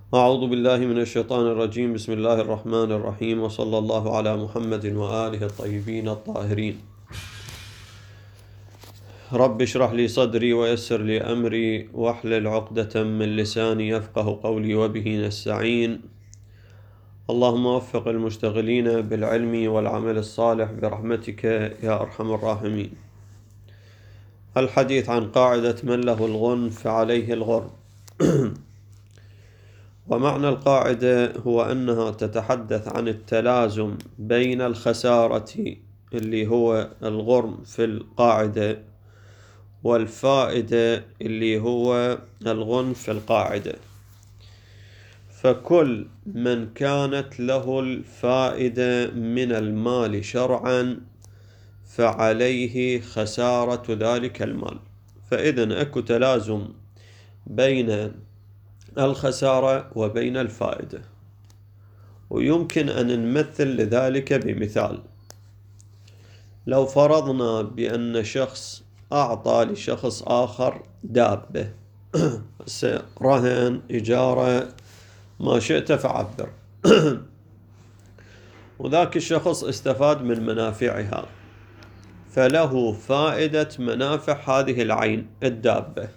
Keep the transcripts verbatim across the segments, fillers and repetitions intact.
أعوذ بالله من الشيطان الرجيم. بسم الله الرحمن الرحيم، وصلى الله على محمد وآله الطيبين الطاهرين. رب اشرح لي صدري ويسر لي أمري واحلل عقدة من لساني يفقه قولي وبه نستعين. اللهم وفق المشتغلين بالعلم والعمل الصالح برحمتك يا أرحم الراحمين. الحديث عن قاعدة من له الغن فعليه الغرم. ومعنى القاعدة هو أنها تتحدث عن التلازم بين الخسارة اللي هو الغرم في القاعدة والفائدة اللي هو الغنم في القاعدة. فكل من كانت له الفائدة من المال شرعا فعليه خسارة ذلك المال. فإذن أكو تلازم بين الخسارة وبين الفائدة، ويمكن أن نمثل لذلك بمثال. لو فرضنا بأن شخص أعطى لشخص آخر دابة رهن، إجارة، ما شئت فعبر وذاك الشخص استفاد من منافعها، فله فائدة منافع هذه العين الدابة.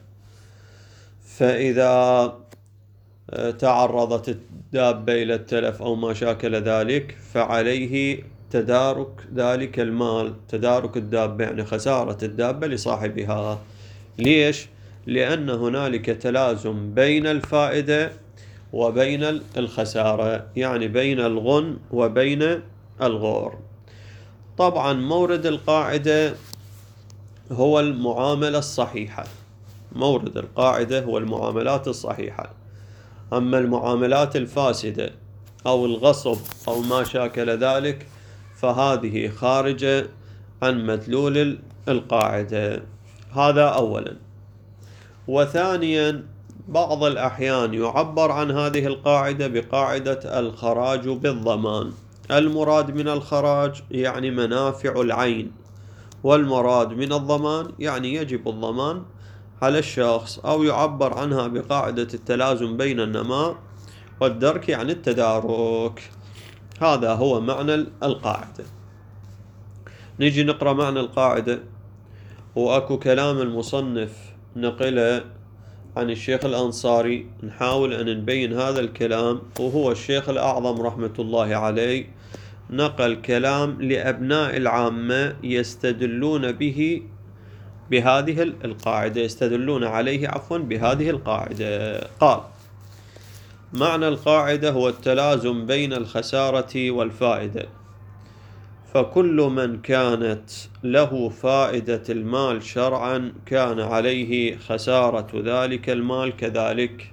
فإذا تعرضت الدابة إلى التلف أو ما شاكل ذلك فعليه تدارك ذلك المال، تدارك الدابة يعني خسارة الدابة لصاحبها. ليش؟ لأن هنالك تلازم بين الفائدة وبين الخسارة، يعني بين الغن وبين الغور. طبعا مورد القاعدة هو المعاملة الصحيحة، مورد القاعدة هو المعاملات الصحيحة. أما المعاملات الفاسدة أو الغصب أو ما شاكل ذلك فهذه خارجة عن مدلول القاعدة. هذا أولا. وثانيا، بعض الأحيان يعبر عن هذه القاعدة بقاعدة الخراج بالضمان. المراد من الخراج يعني منافع العين، والمراد من الضمان يعني يجب الضمان على الشخص، أو يعبر عنها بقاعدة التلازم بين النماء والدرك يعني التدارك. هذا هو معنى القاعدة. نيجي نقرأ معنى القاعدة. وأكو كلام المصنف نقله عن الشيخ الأنصاري، نحاول أن نبين هذا الكلام. وهو الشيخ الأعظم رحمة الله عليه نقل كلام لأبناء العامة يستدلون به بهذه القاعدة، يستدلون عليه عفوا بهذه القاعدة. قال: معنى القاعدة هو التلازم بين الخسارة والفائدة، فكل من كانت له فائدة المال شرعا كان عليه خسارة ذلك المال كذلك.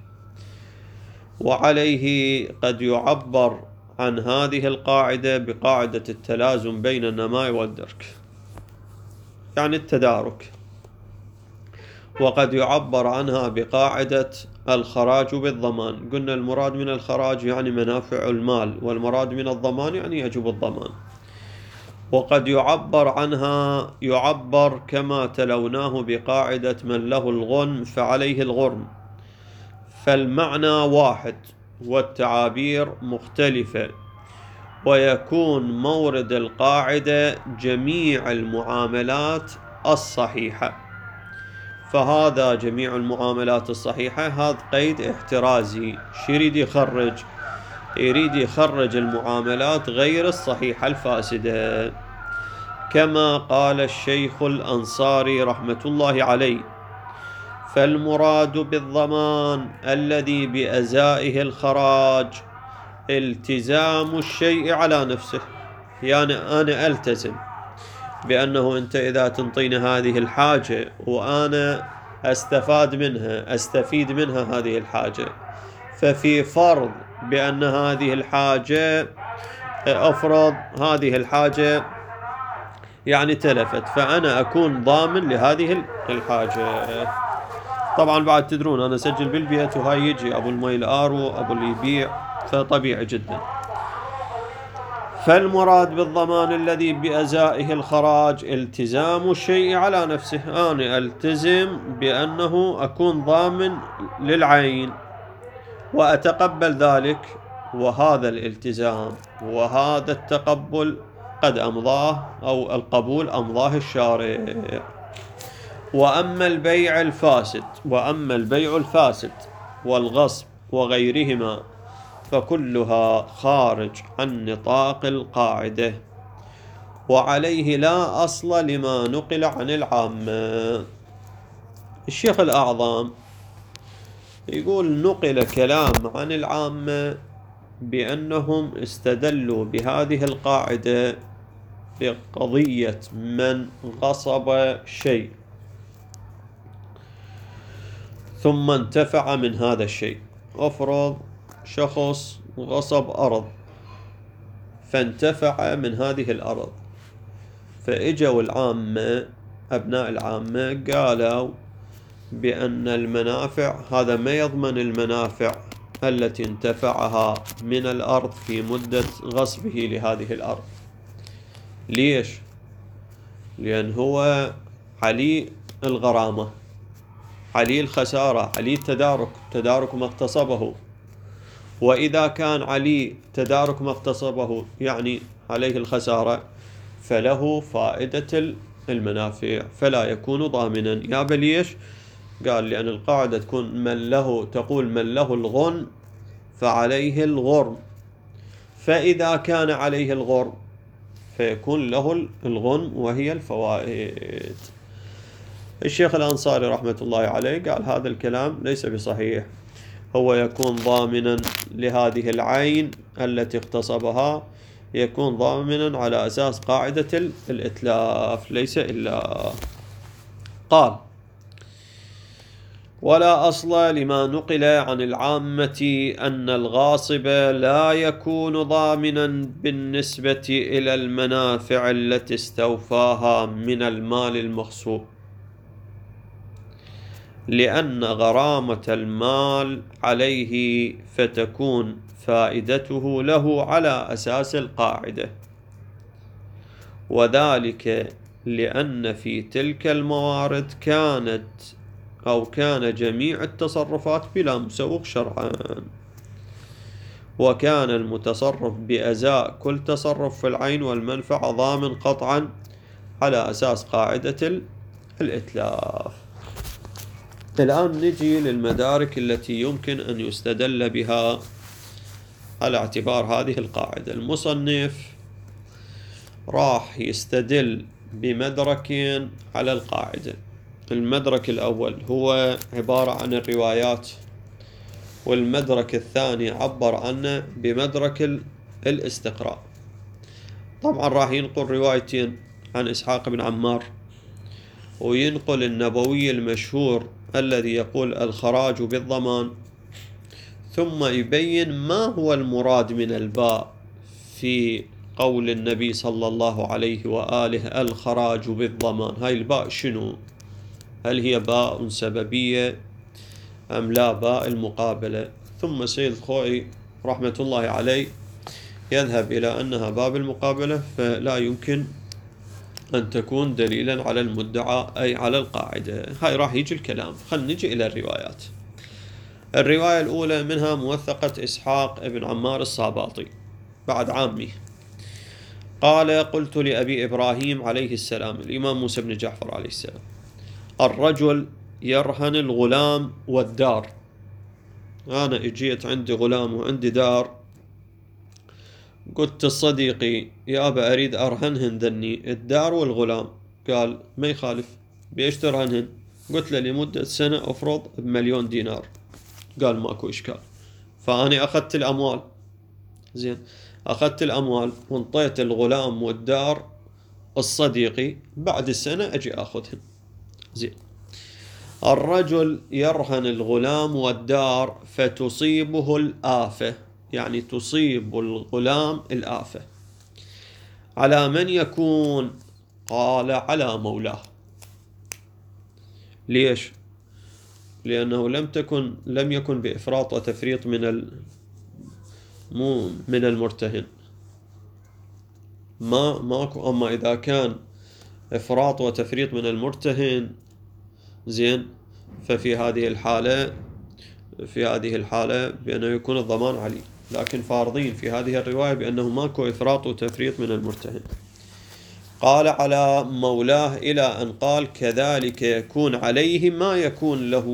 وعليه قد يعبر عن هذه القاعدة بقاعدة التلازم بين النماء والدرك يعني التدارك، وقد يعبر عنها بقاعدة الخراج بالضمان. قلنا المراد من الخراج يعني منافع المال، والمراد من الضمان يعني يجب الضمان. وقد يعبر عنها يعبر كما تلوناه بقاعدة من له الغنم فعليه الغرم. فالمعنى واحد والتعابير مختلفة، ويكون مورد القاعدة جميع المعاملات الصحيحة. فهذا جميع المعاملات الصحيحة، هذا قيد احترازي. شو يريد يخرج؟ يريد يخرج المعاملات غير الصحيحة الفاسدة، كما قال الشيخ الأنصاري رحمة الله عليه: فالمراد بالضمان الذي بأزائه الخراج التزام الشيء على نفسه. يعني أنا ألتزم بأنه أنت إذا تنطيني هذه الحاجة وأنا أستفاد منها أستفيد منها هذه الحاجة، ففي فرض بأن هذه الحاجة أفرض هذه الحاجة يعني تلفت، فأنا أكون ضامن لهذه الحاجة. طبعا بعد تدرون أنا أسجل بالبيت وهاي يجي أبو الميل آرو أبو اللي يبيع، فطبيعي جدا. فالمراد بالضمان الذي بأزائه الخراج التزام الشيء على نفسه. أنا ألتزم بأنه أكون ضامن للعين، وأتقبل ذلك، وهذا الالتزام وهذا التقبل قد أمضاه أو القبول أمضاه الشارع. وأما البيع الفاسد وأما البيع الفاسد والغصب وغيرهما فكلها خارج عن نطاق القاعدة، وعليه لا أصل لما نقل عن العامة. الشيخ الأعظم يقول نقل كلام عن العامة بأنهم استدلوا بهذه القاعدة بقضية من غصب شيء ثم انتفع من هذا الشيء. افرض شخص غصب أرض فانتفع من هذه الأرض، فإجوا العامة أبناء العامة قالوا بأن المنافع هذا ما يضمن المنافع التي انتفعها من الأرض في مدة غصبه لهذه الأرض. ليش؟ لأن هو عليه الغرامة، عليه الخسارة، عليه التدارك، تدارك ما اغتصبه. وإذا كان عليه تدارك ما اغتصبه يعني عليه الخسارة، فله فائدة المنافع فلا يكون ضامنا. يا بليش؟ قال لأن القاعدة تكون من له تقول من له الغن فعليه الغرم، فإذا كان عليه الغرم فيكون له الغنم وهي الفوائد. الشيخ الأنصاري رحمة الله عليه قال هذا الكلام ليس بصحيح، هو يكون ضامنا لهذه العين التي اغتصبها، يكون ضامنا على أساس قاعدة الإتلاف ليس إلا. قال ولا أصل لما نقل عن العامة أن الغاصب لا يكون ضامنا بالنسبة إلى المنافع التي استوفاها من المال المغصوب، لأن غرامة المال عليه فتكون فائدته له على أساس القاعدة، وذلك لأن في تلك الموارد كانت أو كان جميع التصرفات بلا مسوغ شرعا، وكان المتصرف بأزاء كل تصرف في العين والمنفعة ضامن قطعا على أساس قاعدة الإتلاف. الآن نجي للمدارك التي يمكن أن يستدل بها على اعتبار هذه القاعدة. المصنف راح يستدل بمدركين على القاعدة. المدرك الأول هو عبارة عن الروايات، والمدرك الثاني عبر عنه بمدرك الاستقراء. طبعا راح ينقل روايتين عن إسحاق بن عمار، وينقل النبوي المشهور الذي يقول الخراج بالضمان، ثم يبين ما هو المراد من الباء في قول النبي صلى الله عليه وآله الخراج بالضمان. هاي الباء شنو؟ هل هي باء سببية أم لا باء المقابلة؟ ثم سيد الخوئي رحمة الله عليه يذهب إلى أنها باب المقابلة، فلا يمكن أن تكون دليلا على المدعى أي على القاعدة. هاي راح يجي الكلام. خل نجي إلى الروايات. الرواية الأولى منها موثقة إسحاق بن عمار الصاباطي بعد عامي قال قلت لأبي إبراهيم عليه السلام، الإمام موسى بن جعفر عليه السلام، الرجل يرهن الغلام والدار. أنا اجيت عندي غلام وعندي دار، قلت صديقي يا أبا أريد أرهنهن ذني الدار والغلام. قال ما يخالف، بيش ترهنهن؟ قلت له لمدة سنة أفرض بمليون دينار. قال ماكو إشكال. فأنا أخذت الأموال، زين، أخذت الأموال وانطيت الغلام والدار الصديقي، بعد السنة أجي أخذهن. زين. الرجل يرهن الغلام والدار فتصيبه الآفة، يعني تصيب الغلام الآفة، على من يكون؟ قال على مولاه. ليش؟ لأنه لم تكن لم يكن بإفراط وتفريط من ال مو من المرتهن، ما ماكو. أما إذا كان إفراط وتفريط من المرتهن، زين، ففي هذه الحالة في هذه الحالة بأنه يكون الضمان عليه، لكن فارضين في هذه الرواية بأنه ماكو إفراط وتفريط من المرتهن. قال على مولاه إلى أن قال كذلك يكون عليه ما يكون له.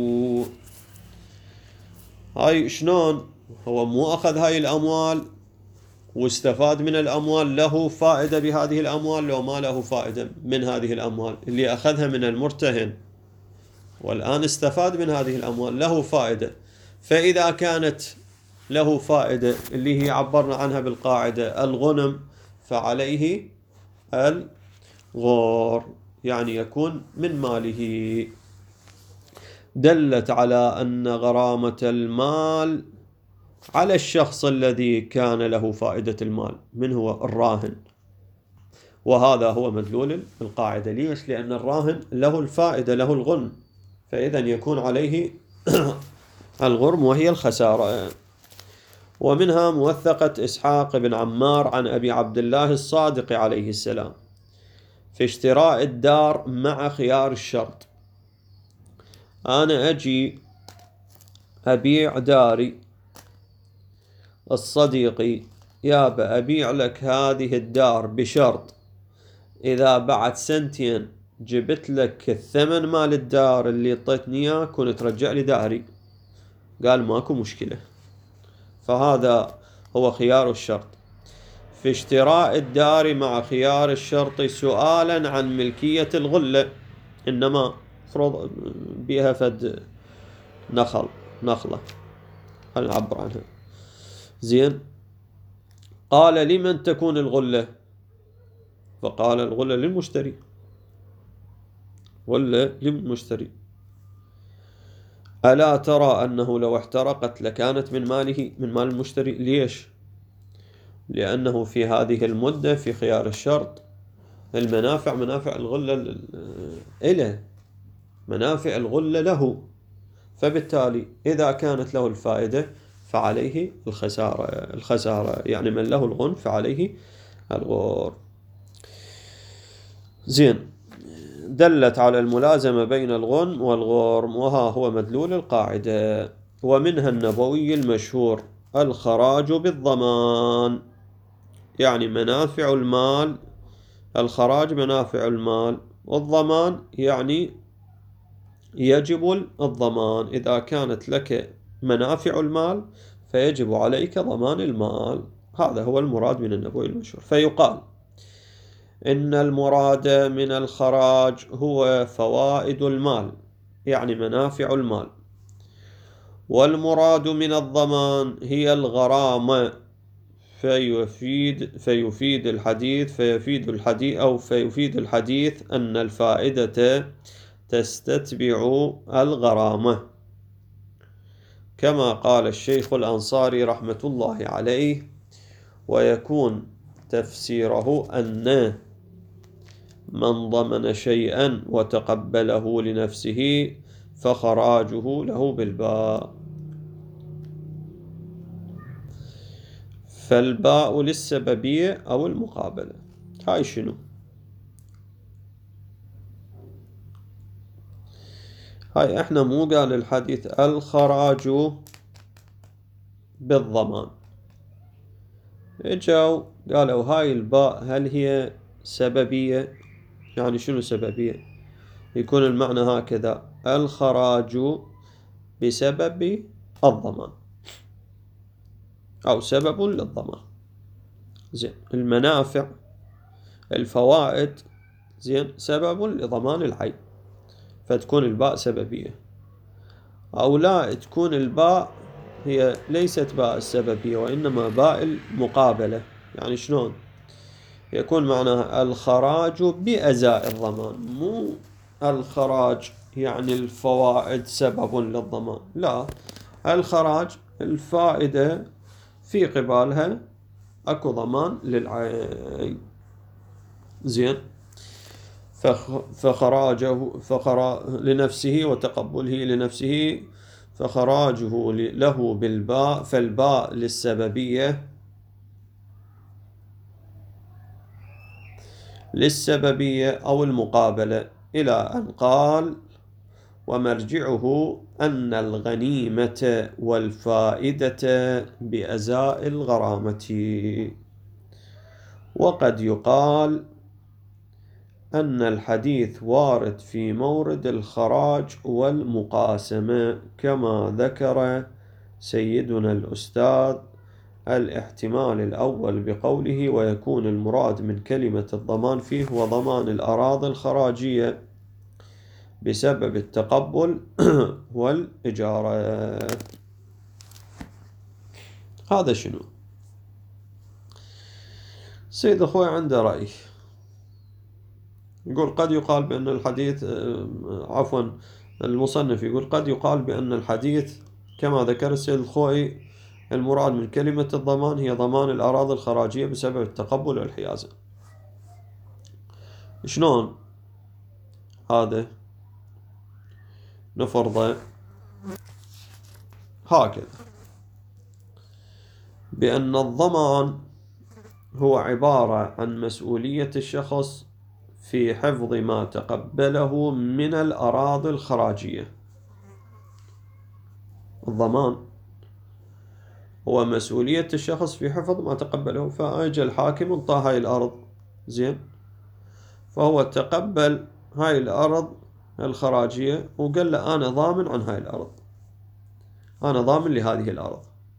هاي شلون؟ هو مو أخذ هاي الأموال واستفاد من الأموال، له فائدة بهذه الأموال لو ما له فائدة من هذه الأموال اللي أخذها من المرتهن، والآن استفاد من هذه الأموال له فائدة. فإذا كانت له فائدة اللي هي عبرنا عنها بالقاعدة الغنم، فعليه الغور، يعني يكون من ماله. دلت على أن غرامة المال على الشخص الذي كان له فائدة المال، من هو؟ الراهن. وهذا هو مدلول القاعدة. ليش؟ لأن الراهن له الفائدة، له الغنم، فإذا يكون عليه الغرم وهي الخسارة. ومنها موثقة إسحاق بن عمار عن أبي عبد الله الصادق عليه السلام في اشتراء الدار مع خيار الشرط. أنا أجي أبيع داري، الصديقي يابا أبيع لك هذه الدار بشرط إذا بعد سنتين جبت لك الثمن مال الدار اللي اعطيتني اياه كنت ترجع لي داري. قال ماكو مشكلة. فهذا هو خيار الشرط في اشتراء الدار مع خيار الشرط سؤالا عن ملكية الغلة، إنما فرض بها فد نخل نخلة خلينا نعبر عنها. زين، قال لمن تكون الغلة؟ فقال الغلة للمشتري، غلة للمشتري. ألا ترى أنه لو احترقت لكانت من ماله، من مال المشتري؟ ليش؟ لأنه في هذه المدة في خيار الشرط المنافع منافع الغلة إله، منافع الغلة له، فبالتالي إذا كانت له الفائدة فعليه الخسارة الخسارة يعني من له الغنم فعليه الغور. زين، دلت على الملازمة بين الغنم والغرم، وها هو مدلول القاعدة. ومنها النبوي المشهور الخراج بالضمان، يعني منافع المال، الخراج منافع المال، والضمان يعني يجب الضمان. إذا كانت لك منافع المال فيجب عليك ضمان المال. هذا هو المراد من النبوي المشهور. فيقال إن المراد من الخراج هو فوائد المال، يعني منافع المال، والمراد من الضمان هي الغرامة. فيفيد فيفيد الحديث فيفيد الحديث أو فيفيد الحديث أن الفائدة تستتبع الغرامة، كما قال الشيخ الأنصاري رحمة الله عليه. ويكون تفسيره أن من ضمن شيئا وتقبله لنفسه فخراجه له بالباء. فالباء للسببية أو المقابلة. هاي شنو؟ هاي احنا مو قال الحديث الخراج بالضمان، اجوا قالوا هاي الباء هل هي سببية؟ يعني شنو سببية؟ يكون المعنى هكذا: الخراج بسبب الضمان أو سبب للضمان. زين، المنافع الفوائد زين سبب لضمان العين، فتكون الباء سببية. أو لا، تكون الباء هي ليست باء السببية وإنما باء المقابلة. يعني شلون؟ يكون معناها الخراج بأزاء الضمان، مو الخراج يعني الفوائد سبب للضمان، لا، الخراج الفائدة في قبالها أكو ضمان للعين. زين، فخراجه فخرا لنفسه وتقبله لنفسه فخراجه له بالباء، فالباء للسببية للسببية أو المقابلة، إلى أن قال ومرجعه أن الغنيمة والفائدة بأزاء الغرامة. وقد يقال أن الحديث وارد في مورد الخراج والمقاسمة كما ذكر سيدنا الأستاذ الاحتمال الأول بقوله ويكون المراد من كلمة الضمان فيه وضمان الأراضي الخراجية بسبب التقبل والإجارة. هذا شنو؟ سيد أخوي عنده رأي، يقول قد يقال بأن الحديث عفوا المصنف يقول قد يقال بأن الحديث كما ذكر السيد الخوئي المراد من كلمة الضمان هي ضمان الأراضي الخراجية بسبب التقبل والحيازة. شلون هذا؟ نفرض هكذا بأن الضمان هو عبارة عن مسؤولية الشخص في حفظ ما تقبله من الأراضي الخراجية. الضمان هو مسؤولية الشخص في حفظ ما تقبله، فأجى الحاكم انطاه هاي الأرض زين، فهو تقبل هاي الأرض الخراجية وقال له أنا ضامن عن هاي الأرض، أنا ضامن لهذه الأرض،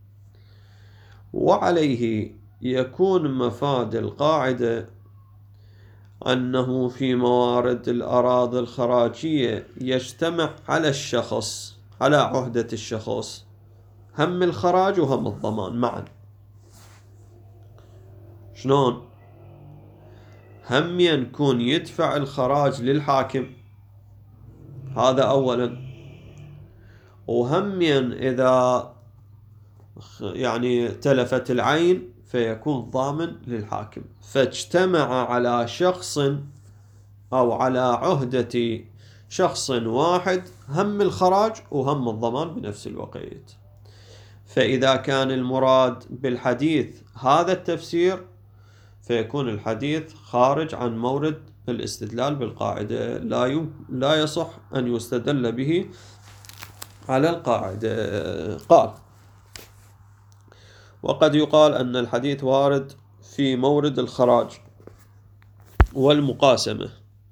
وعليه يكون مفاد القاعدة أنه في موارد الأراضي الخراجية يجتمع على الشخص، على عهدة الشخص، هم الخراج وهم الضمان معا. شلون؟ هم يكون يدفع الخراج للحاكم، هذا أولا، وهم إذا يعني تلفت العين فيكون ضامن للحاكم، فاجتمع على شخص أو على عهدة شخص واحد هم الخراج وهم الضمان بنفس الوقت. فإذا كان المراد بالحديث هذا التفسير فيكون الحديث خارج عن مورد الاستدلال بالقاعدة، لا لا يصح أن يستدل به على القاعدة. قال وقد يقال أن الحديث وارد في مورد الخراج والمقاسمة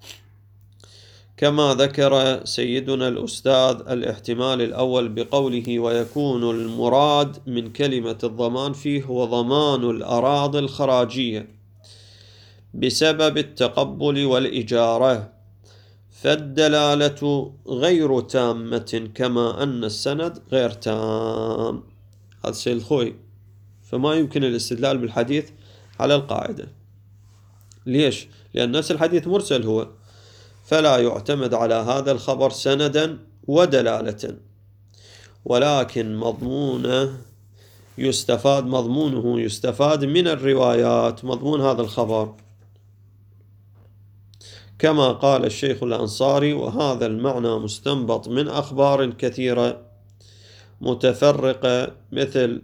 كما ذكر سيدنا الأستاذ الاحتمال الأول بقوله ويكون المراد من كلمة الضمان فيه هو ضمان الأراضي الخراجية بسبب التقبل والإجارة، فالدلالة غير تامة كما أن السند غير تام. هذا الشيء الخوي، فما يمكن الاستدلال بالحديث على القاعدة. ليش؟ لأن نفس الحديث مرسل هو، فلا يعتمد على هذا الخبر سندا ودلالة، ولكن مضمونه يستفاد مضمونه يستفاد من الروايات، مضمون هذا الخبر، كما قال الشيخ الأنصاري وهذا المعنى مستنبط من أخبار كثيرة متفرقة مثل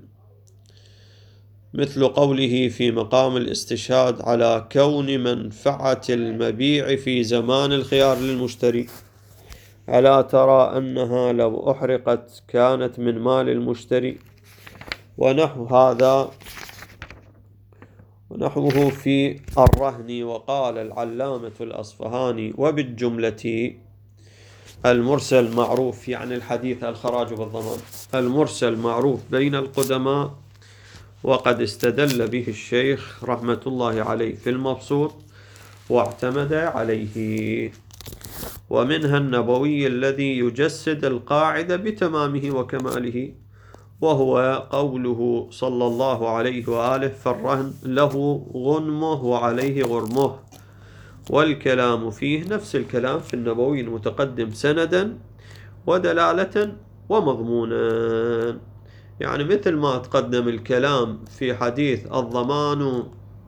مثل قوله في مقام الاستشهاد على كون منفعة المبيع في زمان الخيار للمشتري، ألا ترى أنها لو أحرقت كانت من مال المشتري، ونحو هذا ونحوه في الرهن. وقال العلامة الأصفهاني وبالجملة المرسل معروف، يعني الحديث الخراج بالضمان، المرسل معروف بين القدماء، وقد استدل به الشيخ رحمة الله عليه في المبسوط واعتمد عليه. ومنها النبوي الذي يجسد القاعدة بتمامه وكماله، وهو قوله صلى الله عليه وآله فالرهن له غنمه وعليه غرمه، والكلام فيه نفس الكلام في النبوي المتقدم سندا ودلالة ومضمونا، يعني مثل ما تقدم الكلام في حديث الضمان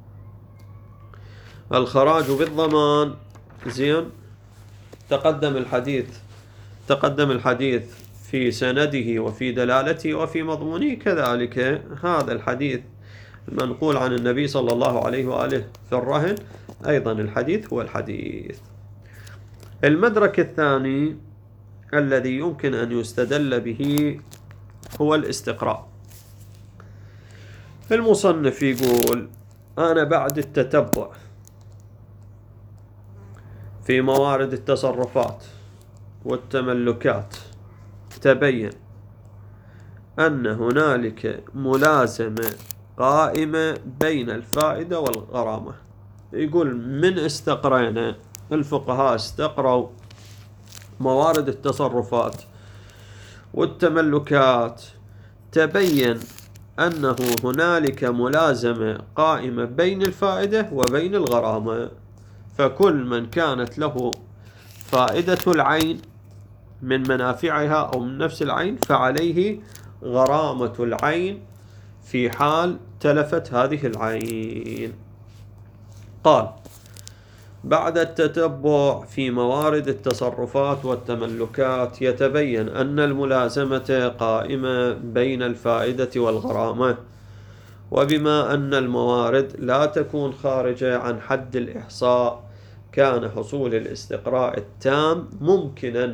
الخراج بالضمان زين، تقدم الحديث تقدم الحديث في سنده وفي دلالته وفي مضمونه، كذلك هذا الحديث المنقول عن النبي صلى الله عليه وآله في الرهن أيضا الحديث هو الحديث. المدرك الثاني الذي يمكن أن يستدل به هو الاستقراء. المصنف يقول: أنا بعد التتبع في موارد التصرفات والتملكات تبين أن هنالك ملازمة قائمة بين الفائدة والغرامة. يقول من استقرينا، الفقهاء استقروا موارد التصرفات والتملكات، تبين أنه هنالك ملازمة قائمة بين الفائدة وبين الغرامة، فكل من كانت له فائدة العين من منافعها أو من نفس العين فعليه غرامة العين في حال تلفت هذه العين. قال: بعد التتبع في موارد التصرفات والتملكات يتبين أن الملازمة قائمة بين الفائدة والغرامة، وبما أن الموارد لا تكون خارجة عن حد الإحصاء كان حصول الاستقراء التام ممكنا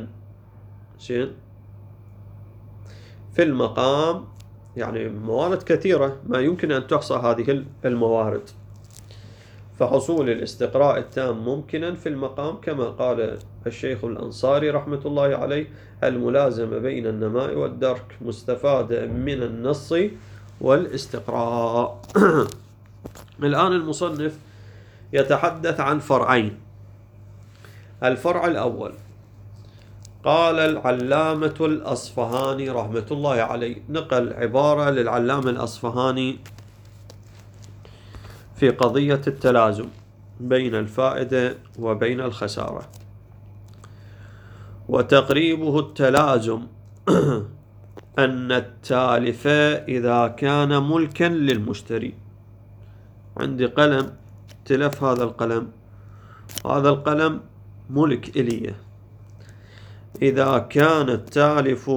في المقام. يعني موارد كثيرة ما يمكن أن تحصى هذه الموارد، فحصول الاستقراء التام ممكنا في المقام، كما قال الشيخ الأنصاري رحمة الله عليه: الملازمة بين النماء والدرك مستفادة من النص والاستقراء. الآن المصنف يتحدث عن فرعين. الفرع الأول قال العلامة الأصفهاني رحمة الله عليه، نقل عبارة للعلامة الأصفهاني في قضية التلازم بين الفائدة وبين الخسارة، وتقريبه التلازم أن التالف إذا كان ملكا للمشتري. عندي قلم تلف، هذا القلم هذا القلم ملك إلي، إذا كان التالف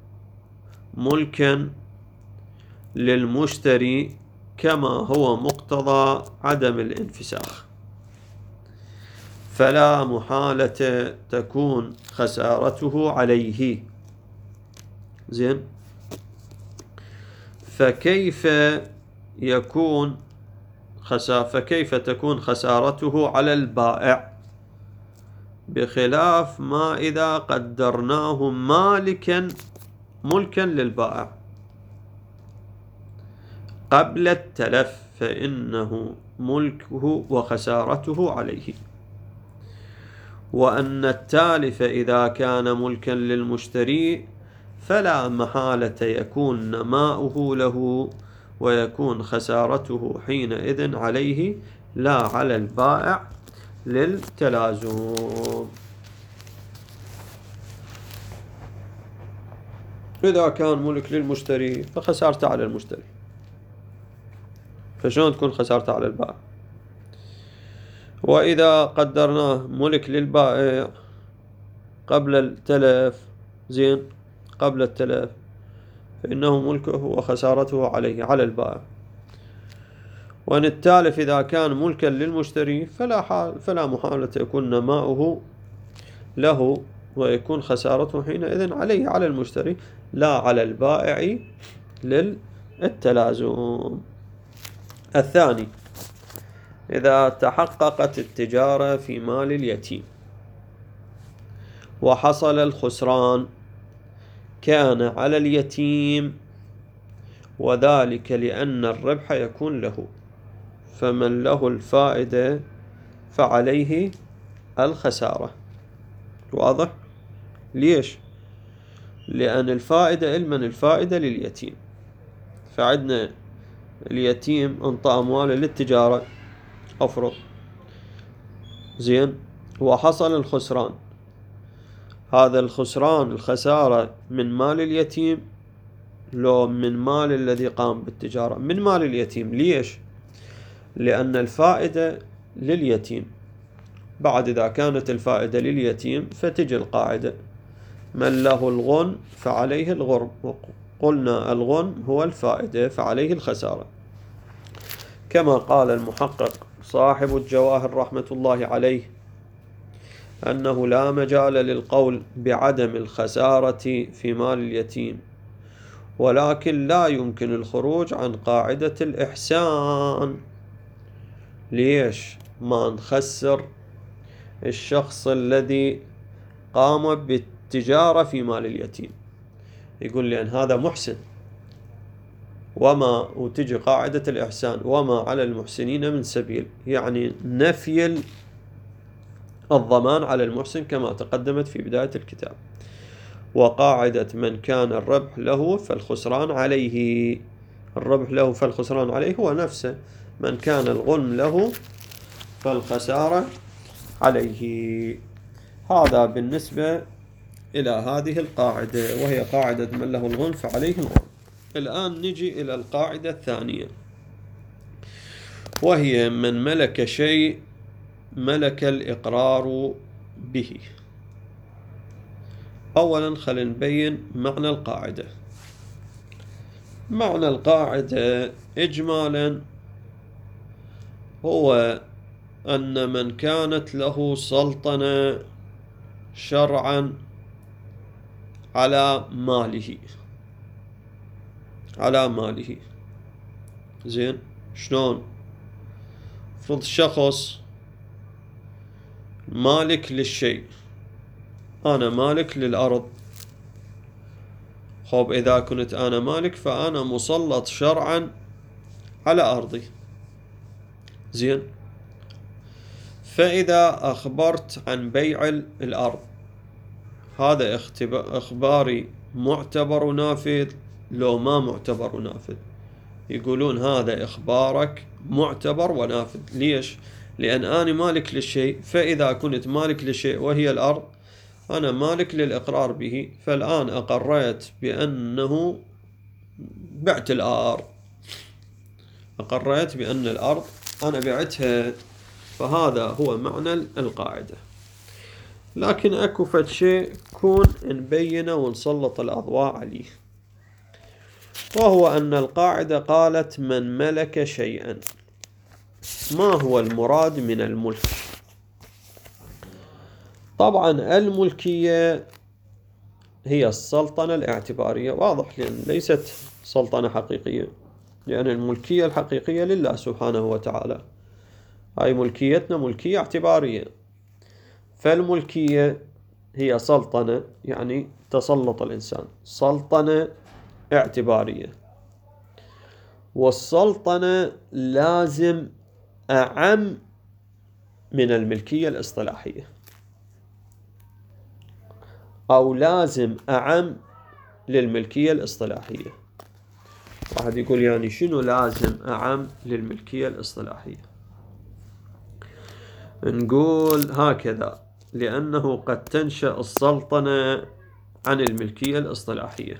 ملكا للمشتري كما هو مقتضى عدم الانفساخ، فلا محالة تكون خسارته عليه. زين، فكيف يكون خسا فكيف تكون خسارته على البائع، بخلاف ما إذا قدرناه مالكا ملكا للبائع قبل التلف، فإنه ملكه وخسارته عليه. وأن التالف إذا كان ملكا للمشتري فلا محالة يكون نماؤه له ويكون خسارته حينئذ عليه لا على البائع للتلازم. إذا كان ملك للمشتري فخسارته على المشتري، فشون تكون خسارته على البائع؟ وإذا قدرناه ملك للبائع قبل التلف، زين، قبل التلف، فإنه ملكه وخسارته عليه على البائع. وأن التالف إذا كان ملكا للمشتري فلا حال فلا محالة يكون نماؤه له ويكون خسارته حينئذ عليه على المشتري لا على البائع للتلازم. الثاني: إذا تحققت التجارة في مال اليتيم وحصل الخسران كان على اليتيم، وذلك لأن الربح يكون له، فمن له الفائدة فعليه الخسارة. واضح؟ ليش؟ لأن الفائدة المن الفائدة لليتيم، فعندنا اليتيم انطى أمواله للتجارة أفرض، زين، وحصل الخسران، هذا الخسران الخسارة من مال اليتيم لو من مال الذي قام بالتجارة؟ من مال اليتيم. ليش؟ لأن الفائدة لليتيم. بعد إذا كانت الفائدة لليتيم فتجي القاعدة: من له الغن فعليه الغرم، قلنا الغن هو الفائدة فعليه الخسارة، كما قال المحقق صاحب الجواهر رحمة الله عليه: أنه لا مجال للقول بعدم الخسارة في مال اليتيم، ولكن لا يمكن الخروج عن قاعدة الإحسان. ليش ما نخسر الشخص الذي قام بالتجارة في مال اليتيم؟ يقول لأن هذا محسن، وما وتجي قاعدة الإحسان وما على المحسنين من سبيل، يعني نفي الضمان على المحسن كما تقدمت في بداية الكتاب. وقاعدة من كان الربح له فالخسران عليه، الربح له فالخسران عليه هو نفسه من كان الغنم له فالخسارة عليه. هذا بالنسبة إلى هذه القاعدة، وهي قاعدة من له الغنم فعليه الغنم. الآن نجي إلى القاعدة الثانية، وهي من ملك شيء ملك الإقرار به. أولا خلينا نبين معنى القاعدة. معنى القاعدة إجمالا هو أن من كانت له سلطنة شرعا على ماله على ماله زين، شلون؟ فرض شخص مالك للشيء، أنا مالك للأرض. خب إذا كنت أنا مالك فأنا مسلط شرعا على أرضي، زين. فإذا أخبرت عن بيع الأرض، هذا إخباري معتبر ونافذ لو ما معتبر ونافذ؟ يقولون هذا إخبارك معتبر ونافذ. ليش؟ لأن أنا مالك للشيء، فإذا كنت مالك للشيء وهي الأرض أنا مالك للإقرار به، فالآن أقريت بأنه بعت الأرض، أقريت بأن الأرض أنا بعتها، فهذا هو معنى القاعدة. لكن أكو فد شيء كون نبينه ونسلط الأضواء عليه، وهو أن القاعدة قالت من ملك شيئا. ما هو المراد من الملك؟ طبعا الملكية هي السلطنة الاعتبارية، واضح، لأن ليست سلطنة حقيقية، لأن الملكية الحقيقية لله سبحانه وتعالى، هاي ملكيتنا ملكية اعتبارية. فالملكية هي سلطنة، يعني تسلط الإنسان، سلطنة اعتبارية. والسلطنة لازم أعم من الملكية الاصطلاحية، أو لازم أعم للملكية الاصطلاحية. واحد يقول يعني شنو لازم أعم للملكية الاصطلاحية؟ نقول هكذا: لأنه قد تنشأ السلطنة عن الملكية الاصطلاحية.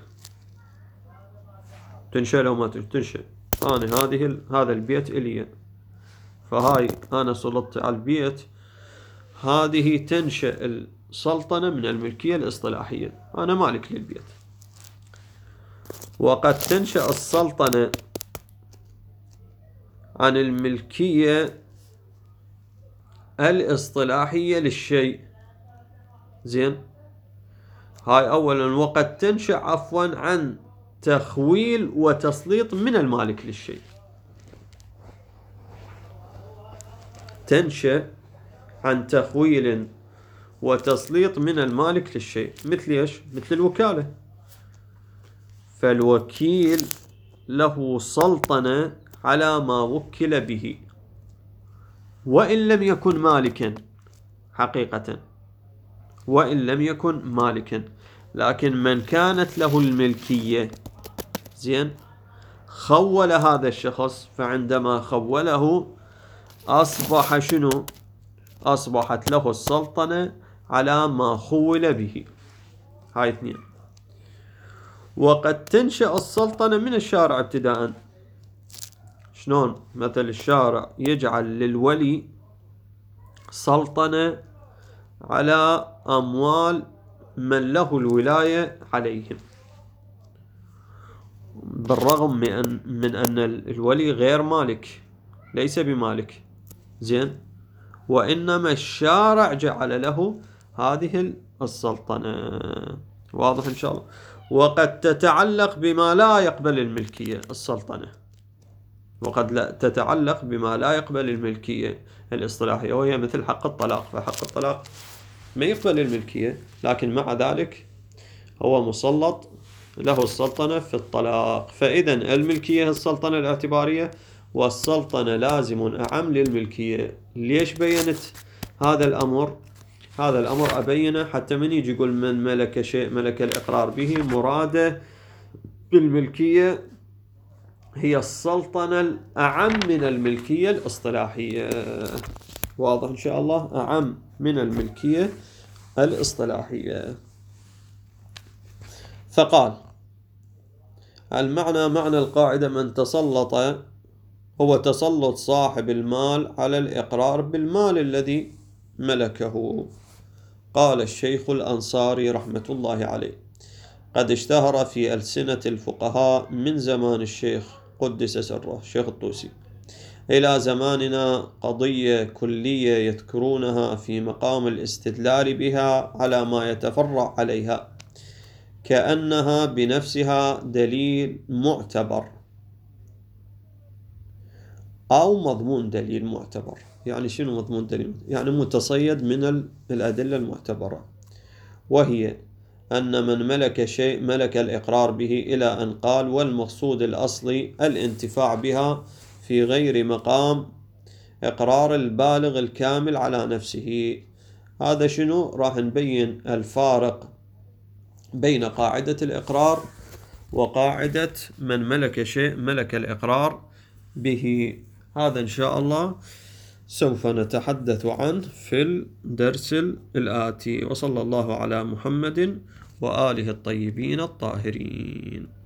تنشأ لو ما تنشأ، أنا هذه هذا البيت إلي، فهاي أنا سلطت على البيت، هذه تنشأ السلطنة من الملكية الاصطلاحية، أنا مالك للبيت. وقد تنشأ السلطنة عن الملكية الاصطلاحية للشيء، زين. هاي أولا. وقد تنشأ عفوا عن تخويل وتسليط من المالك للشيء، تنشأ عن تخويل وتسليط من المالك للشيء. مثل ايش؟ مثل الوكالة، فالوكيل له سلطنة على ما وكل به، وإن لم يكن مالكا حقيقة، وإن لم يكن مالكا، لكن من كانت له الملكية، زين، خول هذا الشخص، فعندما خوله أصبح شنو؟ أصبحت له السلطنة على ما خول به. هاي اثنين. وقد تنشأ السلطنة من الشارع ابتداء. شلون؟ مثل الشارع يجعل للولي سلطنة على أموال من له الولاية عليهم، بالرغم من أن, من أن الولي غير مالك، ليس بمالك، زين، وإنما الشارع جعل له هذه السلطنة. واضح إن شاء الله. وقد تتعلق بما لا يقبل الملكية السلطنة، وقد لا تتعلق بما لا يقبل الملكية الاصطلاحية، وهي مثل حق الطلاق. فحق الطلاق ما يقبل الملكية، لكن مع ذلك هو مسلط له السلطنة في الطلاق. فإذا الملكية السلطنة الاعتبارية، والسلطنة لازم أعم للملكية. ليش بينت هذا الأمر؟ هذا الأمر أبينه حتى من يجي يقول من ملك شيء ملك الإقرار به، مراده بالملكية هي السلطنة الأعم من الملكية الاصطلاحية. واضح إن شاء الله، أعم من الملكية الاصطلاحية. فقال المعنى معنى القاعدة من تسلط هو تسلط صاحب المال على الإقرار بالمال الذي ملكه. قال الشيخ الأنصاري رحمة الله عليه: قد اشتهر في ألسنة الفقهاء من زمان الشيخ قدس سره الشيخ الطوسي إلى زماننا قضية كلية يذكرونها في مقام الاستدلال بها على ما يتفرع عليها، كأنها بنفسها دليل معتبر أو مضمون دليل معتبر. يعني شنو مضمون دليل؟ يعني متصيد من الأدلة المعتبرة، وهي أن من ملك شيء ملك الإقرار به إلى أن قال: والمقصود الأصلي الانتفاع بها في غير مقام إقرار البالغ الكامل على نفسه. هذا شنو؟ راح نبين الفارق بين قاعدة الإقرار وقاعدة من ملك شيء ملك الإقرار به. هذا إن شاء الله سوف نتحدث عنه في الدرس الآتي. وصلى الله على محمد وآله الطيبين الطاهرين.